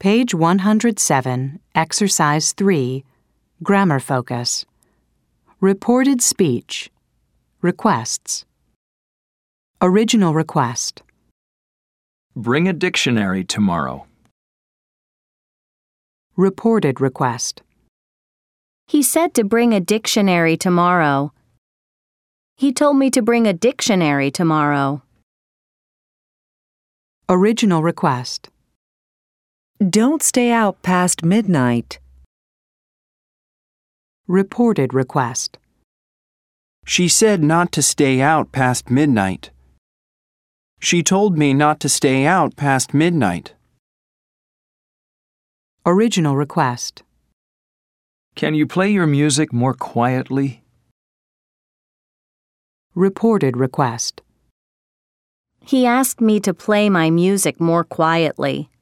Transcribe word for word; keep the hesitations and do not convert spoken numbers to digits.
Page one hundred seven, Exercise three, Grammar Focus. Reported speech. Requests. Original request. Bring a dictionary tomorrow. Reported request. He said to bring a dictionary tomorrow. He told me to bring a dictionary tomorrow. Original request. Don't stay out past midnight. Reported request. She said not to stay out past midnight. She told me not to stay out past midnight. Original request. Can you play your music more quietly? Reported request. He asked me to play my music more quietly.